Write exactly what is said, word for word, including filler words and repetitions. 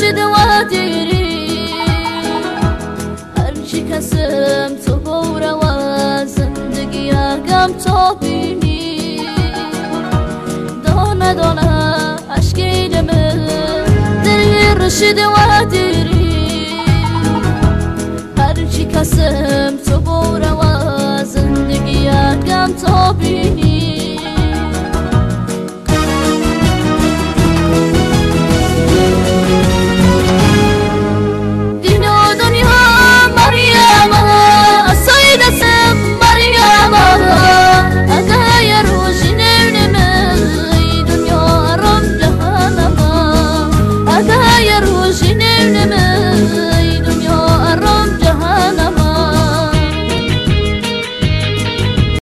رشد و دیری هرچی کسم تو بوره و زندگی اگم تو بینی دانه دانه عشقی دمه دری رشد و دیری هرچی کسم تو بوره و زندگی اگم تو بینی